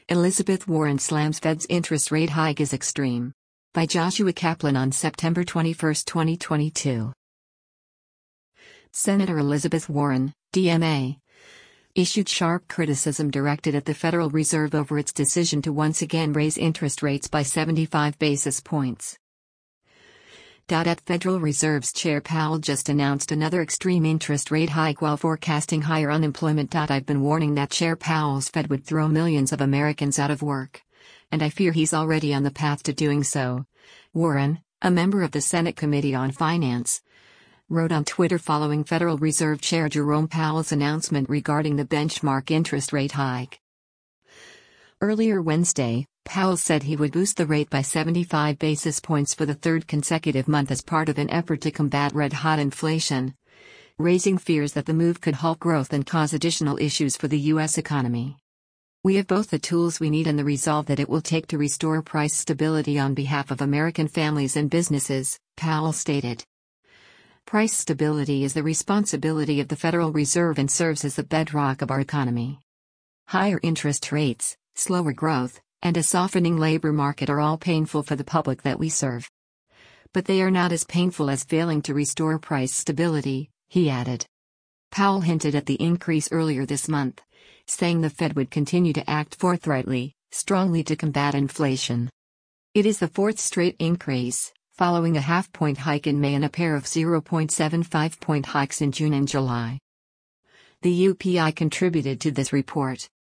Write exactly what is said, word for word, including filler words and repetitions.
Elizabeth Warren slams Fed's interest rate hike is extreme. By Joshua Kaplan on September twenty-first, twenty twenty-two. Senator Elizabeth Warren, D M A, issued sharp criticism directed at the Federal Reserve over its decision to once again raise interest rates by seventy-five basis points. At Federal Reserve's Chair Powell just announced another extreme interest rate hike while forecasting higher unemployment. I've been warning that Chair Powell's Fed would throw millions of Americans out of work. And I fear he's already on the path to doing so. Warren, a member of the Senate Committee on Finance, wrote on Twitter following Federal Reserve Chair Jerome Powell's announcement regarding the benchmark interest rate hike. Earlier Wednesday, Powell said he would boost the rate by seventy-five basis points for the third consecutive month as part of an effort to combat red-hot inflation, raising fears that the move could halt growth and cause additional issues for the U S economy. "We have both the tools we need and the resolve that it will take to restore price stability on behalf of American families and businesses," Powell stated. Price stability is the responsibility of the Federal Reserve and serves as the bedrock of our economy. Higher interest rates, slower growth, and a softening labor market are all painful for the public that we serve. But they are not as painful as failing to restore price stability, he added. Powell hinted at the increase earlier this month, saying the Fed would continue to act forthrightly, strongly to combat inflation. It is the fourth straight increase, following a half-point hike in May and a pair of zero point seven five point hikes in June and July. The U P I contributed to this report.